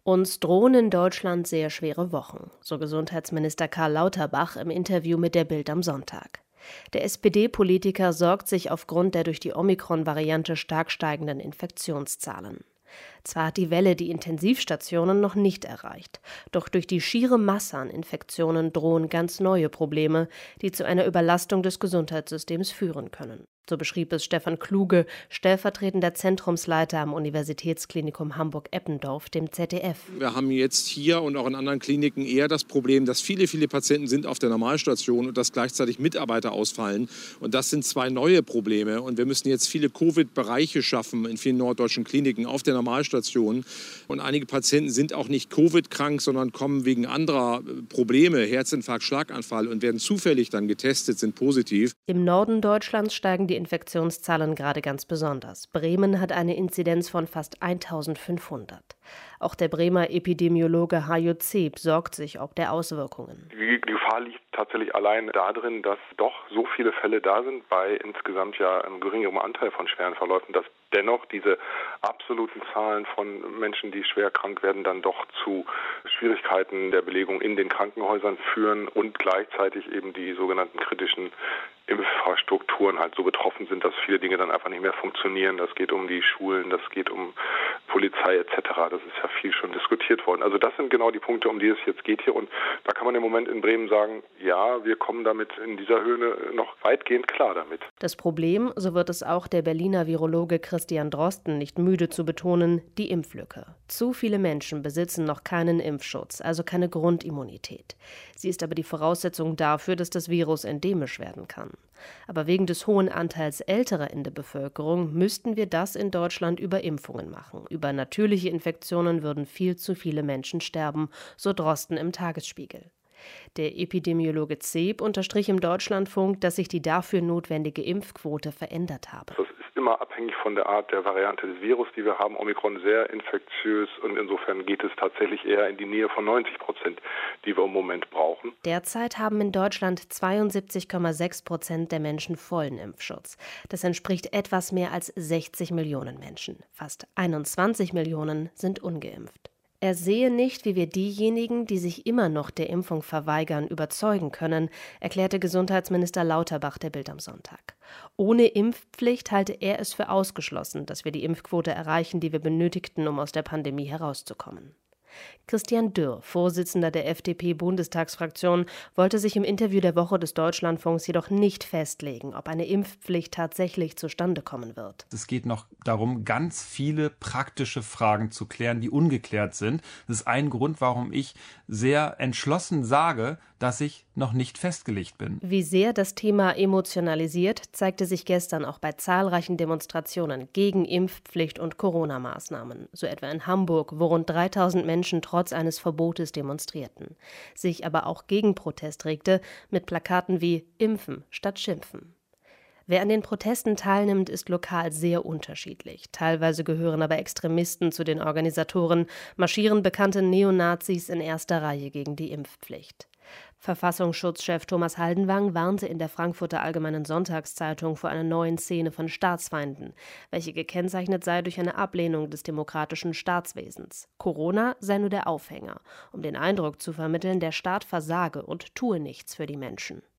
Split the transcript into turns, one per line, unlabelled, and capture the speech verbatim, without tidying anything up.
Uns drohen in Deutschland sehr schwere Wochen, so Gesundheitsminister Karl Lauterbach im Interview mit der Bild am Sonntag. Der S P D-Politiker sorgt sich aufgrund der durch die Omikron-Variante stark steigenden Infektionszahlen. Zwar hat die Welle die Intensivstationen noch nicht erreicht, doch durch die schiere Masse an Infektionen drohen ganz neue Probleme, die zu einer Überlastung des Gesundheitssystems führen können. So beschrieb es Stefan Kluge, stellvertretender Zentrumsleiter am Universitätsklinikum Hamburg-Eppendorf, dem Z D F.
Wir haben jetzt hier und auch in anderen Kliniken eher das Problem, dass viele, viele Patienten sind auf der Normalstation und dass gleichzeitig Mitarbeiter ausfallen. Und das sind zwei neue Probleme. Und wir müssen jetzt viele Covid-Bereiche schaffen in vielen norddeutschen Kliniken auf der Normalstation. Und einige Patienten sind auch nicht Covid-krank, sondern kommen wegen anderer Probleme, Herzinfarkt, Schlaganfall, und werden zufällig dann getestet, sind positiv.
Im Norden Deutschlands steigen die Infektionszahlen gerade ganz besonders. Bremen hat eine Inzidenz von fast eintausendfünfhundert. Auch der Bremer Epidemiologe Hajo Zeb sorgt sich ob der Auswirkungen.
Die Gefahr liegt tatsächlich allein darin, dass doch so viele Fälle da sind, bei insgesamt ja einem geringeren Anteil von schweren Verläufen, dass dennoch diese absoluten Zahlen von Menschen, die schwer krank werden, dann doch zu Schwierigkeiten der Belegung in den Krankenhäusern führen und gleichzeitig eben die sogenannten kritischen Infrastrukturen halt so betroffen sind, dass viele Dinge dann einfach nicht mehr funktionieren. Das geht um die Schulen, das geht um Polizei et cetera. Das ist ja viel schon diskutiert worden. Also das sind genau die Punkte, um die es jetzt geht hier. Und da kann man im Moment in Bremen sagen, ja, wir kommen damit in dieser Höhe noch weitgehend klar damit.
Das Problem, so wird es auch der Berliner Virologe Christian Drosten nicht müde zu betonen, die Impflücke. Zu viele Menschen besitzen noch keinen Impfschutz, also keine Grundimmunität. Sie ist aber die Voraussetzung dafür, dass das Virus endemisch werden kann. Aber wegen des hohen Anteils Älterer in der Bevölkerung müssten wir das in Deutschland über Impfungen machen. Über natürliche Infektionen würden viel zu viele Menschen sterben, so Drosten im Tagesspiegel. Der Epidemiologe Zeb unterstrich im Deutschlandfunk, dass sich die dafür notwendige Impfquote verändert habe.
Das ist immer abhängig von der Art der Variante des Virus, die wir haben. Omikron sehr infektiös und insofern geht es tatsächlich eher in die Nähe von neunzig Prozent, die wir im Moment brauchen.
Derzeit haben in Deutschland zweiundsiebzig Komma sechs Prozent der Menschen vollen Impfschutz. Das entspricht etwas mehr als sechzig Millionen Menschen. Fast einundzwanzig Millionen sind ungeimpft. Er sehe nicht, wie wir diejenigen, die sich immer noch der Impfung verweigern, überzeugen können, erklärte Gesundheitsminister Lauterbach der Bild am Sonntag. Ohne Impfpflicht halte er es für ausgeschlossen, dass wir die Impfquote erreichen, die wir benötigten, um aus der Pandemie herauszukommen. Christian Dürr, Vorsitzender der F D P-Bundestagsfraktion, wollte sich im Interview der Woche des Deutschlandfunks jedoch nicht festlegen, ob eine Impfpflicht tatsächlich zustande kommen wird.
Es geht noch darum, ganz viele praktische Fragen zu klären, die ungeklärt sind. Das ist ein Grund, warum ich sehr entschlossen sage, dass ich noch nicht festgelegt bin.
Wie sehr das Thema emotionalisiert, zeigte sich gestern auch bei zahlreichen Demonstrationen gegen Impfpflicht und Corona-Maßnahmen. So etwa in Hamburg, wo rund dreitausend Menschen trotz eines Verbotes demonstrierten. Sich aber auch Gegenprotest regte mit Plakaten wie »Impfen statt Schimpfen«. Wer an den Protesten teilnimmt, ist lokal sehr unterschiedlich. Teilweise gehören aber Extremisten zu den Organisatoren, marschieren bekannte Neonazis in erster Reihe gegen die Impfpflicht. Verfassungsschutzchef Thomas Haldenwang warnte in der Frankfurter Allgemeinen Sonntagszeitung vor einer neuen Szene von Staatsfeinden, welche gekennzeichnet sei durch eine Ablehnung des demokratischen Staatswesens. Corona sei nur der Aufhänger, um den Eindruck zu vermitteln, der Staat versage und tue nichts für die Menschen.